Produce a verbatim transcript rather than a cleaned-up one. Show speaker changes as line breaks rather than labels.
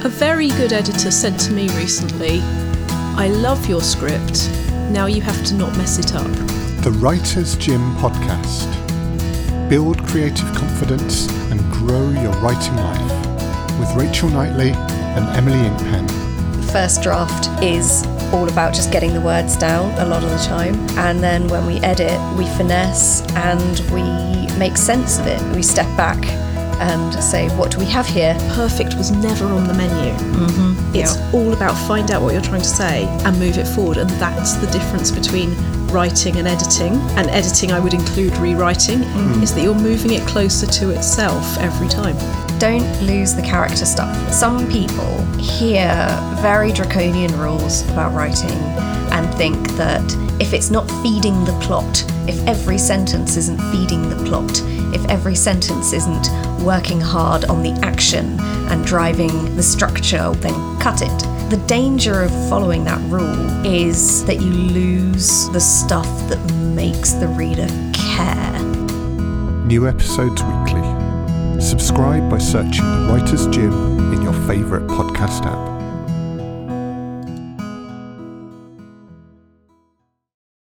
A very good editor said to me recently, "I love your script, now you have to not mess it up."
The Writer's Gym podcast. Build creative confidence and grow your writing life with Rachel Knightley and Emily Inkpen.
First draft is all about just getting the words down a lot of the time, and then when we edit, we finesse and we make sense of it. We step back and say, what do we have here?
Perfect was never on the menu.
Mm-hmm.
It's
yeah.
all about find out what you're trying to say and move it forward, and that's the difference between writing and editing. And editing, I would include rewriting, mm. is that you're moving it closer to itself every time.
Don't lose the character stuff. Some people hear very draconian rules about writing and think that if it's not feeding the plot, if every sentence isn't feeding the plot, if every sentence isn't working hard on the action and driving the structure, then cut it. The danger of following that rule is that you lose the stuff that makes the reader care.
New episodes weekly. Subscribe by searching The Writer's Gym in your favourite podcast app.